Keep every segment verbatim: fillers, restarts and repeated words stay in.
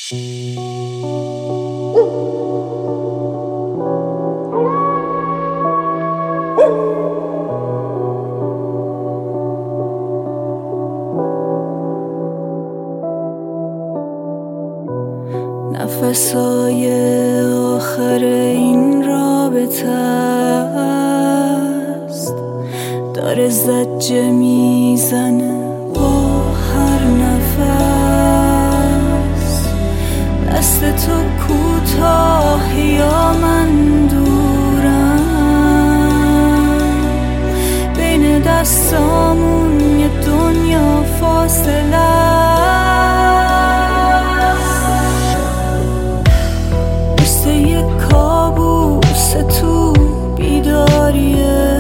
نفسای آخر این رابطه است، داره زجه میزنه با هر نفس. دست تو کوتاه یا من دورم، بین دستامون یه دنیا فاصله. تو بیداریه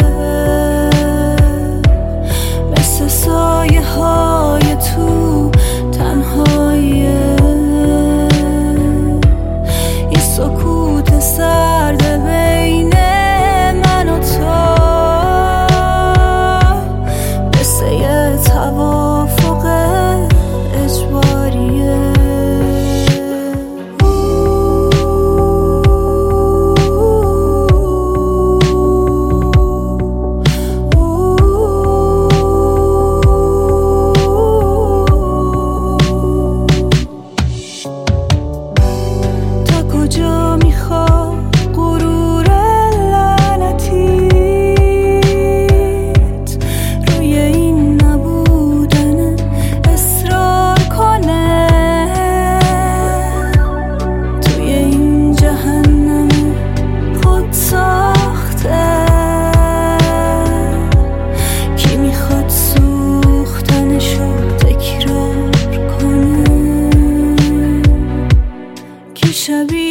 مثل سایه های تو تنهاییه، یه سکوت سرد بین من و تو مثل یه توافق اجباریه. کجا میخواد غرور لعنتیت روی این نبودن اصرار کنه؟ توی این جهنم خود ساخته کی میخواد سوختنشو تکرار کنه؟ کی شبیه